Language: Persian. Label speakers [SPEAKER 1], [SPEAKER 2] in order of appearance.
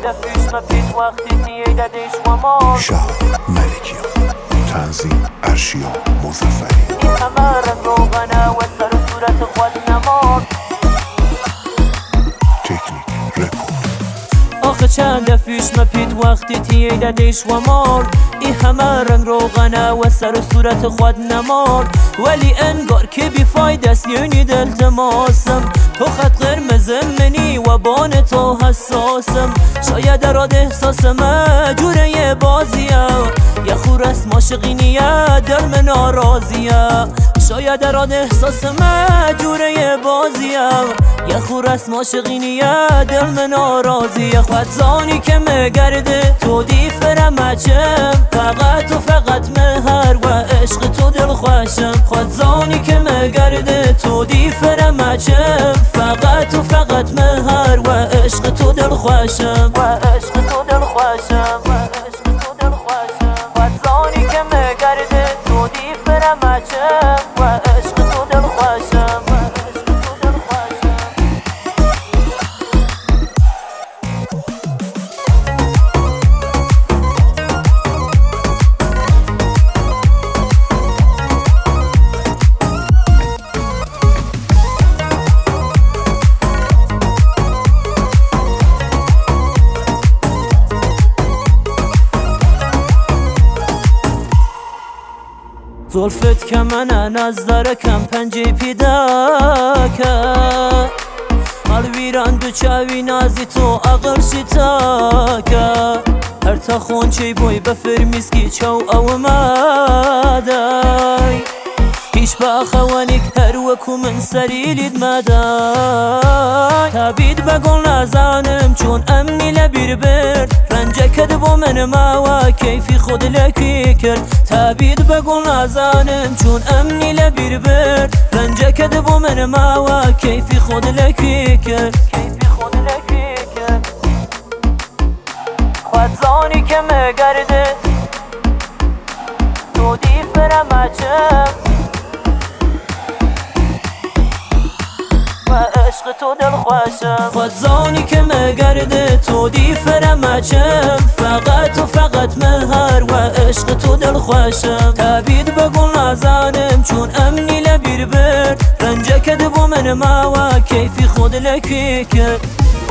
[SPEAKER 1] دفیش مپید وقتی تیه ددیش و مار
[SPEAKER 2] شهاب ملکیان، تنظیم ارشیا مظفری.
[SPEAKER 1] این همه رنگ روغنه و سر و صورت خود نمار.
[SPEAKER 2] تکنیک رکورد.
[SPEAKER 1] آخه چند دفیش مپید وقتی تیه ددیش و مار. این همه رنگ روغنه و سر و صورت خود نمار. ولی انگار که بیفاید است یعنی دل تماسم. تو خط قرمز منی و بان تو حساسم. شاید دراد احساسم جوره بازیه. یه خور است ماشقینیه دل من ناراضیه. شاید دراد احساسم جوره بازیه. یه خور است ماشقینیه دل من ناراضیه. خود زانی که مگرده تو دیفرم چم. فقط و فقط مهر و عشق تو دل خوشم. خود زانی که مگرده تو دیفرم چم. فقط و فقط مهر و عشق تو دل خوشم. و عشق تو دل خوشم. و عشق تو دل خوشم. خود زانی که مگرده تو دیفرم چم. و عشق تو دل خوشم. و عشق تو دل خوشم. زلفت که من نظر کم پنجه پیدا که حال ویران دو چاوی نازی تو اغر شتا که هر تا خونچه بوی بفرمیز کی چو او مادای هیچ با خوانیک هر وکو من سریلید مادای تابید بگل نزانم چون امنی لبیر برد رنجه کد بو من ماوا کیفی خود لکی کرد تابید بگل نزانم چون امنی لبیر برد رنجه کد بو من ماوا کیفی خود لکی کرد کیفی خود لکی کرد خود زانی که مگرده تو دیفرم چم عشق تو دل خوشم. خود زانی که مگرده تو دیفرم چم. فقط و فقط مهر و عشق تو دل خوشم. تابید بگل نزانم چون امنی لبیر برد رنجه کد بو من ماوا کیفی خود لکی کرد